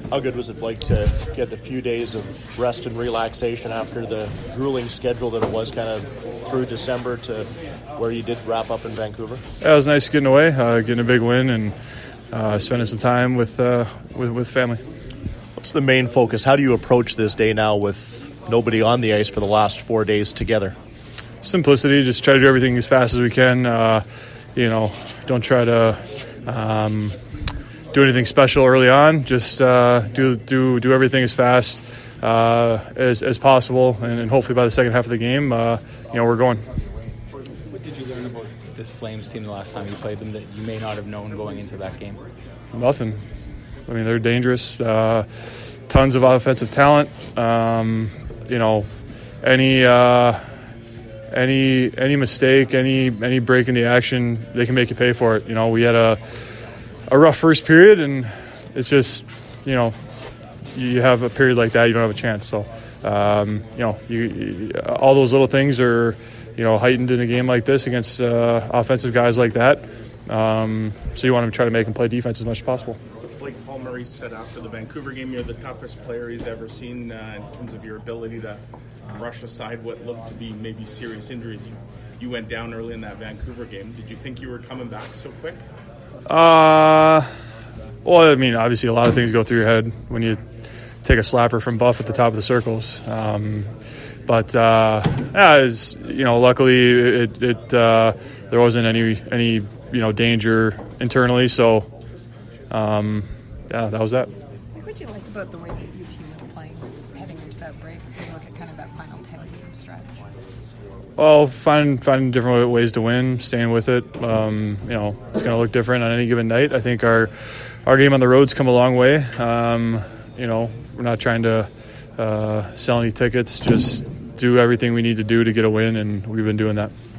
How good was it, Blake, to get a few days of rest and relaxation after the grueling schedule that it was kind of through December to where you did wrap up in Vancouver? Yeah, it was nice getting away, getting a big win, and spending some time with family. What's the main focus? How do you approach this day now with nobody on the ice for the last 4 days together? Simplicity, just try to do everything as fast as we can. Don't try to do anything special early on. Just do everything as fast as possible, and hopefully by the second half of the game, we're going. What did you learn about this Flames team the last time you played them that you may not have known going into that game? Nothing. I mean, they're dangerous. Tons of offensive talent. Any mistake, any break in the action, they can make you pay for it. We had a rough first period, and it's just, you have a period like that, you don't have a chance. So, all those little things are, heightened in a game like this against offensive guys like that. So you want to try to make them play defense as much as possible. Like Paul Murray said after the Vancouver game, you're the toughest player he's ever seen in terms of your ability to brush aside what looked to be maybe serious injuries. You went down early in that Vancouver game. Did you think you were coming back so quick? Well, I mean, obviously a lot of things go through your head when you take a slapper from Buff at the top of the circles. Luckily there wasn't any danger internally. So, that was that. What would you like about the way that your team is playing heading into that break? If you look at kind of that final 10-game stretch. Well, finding different ways to win, staying with it. It's going to look different on any given night. I think our game on the road's come a long way. We're not trying to sell any tickets. Just do everything we need to do to get a win, and we've been doing that.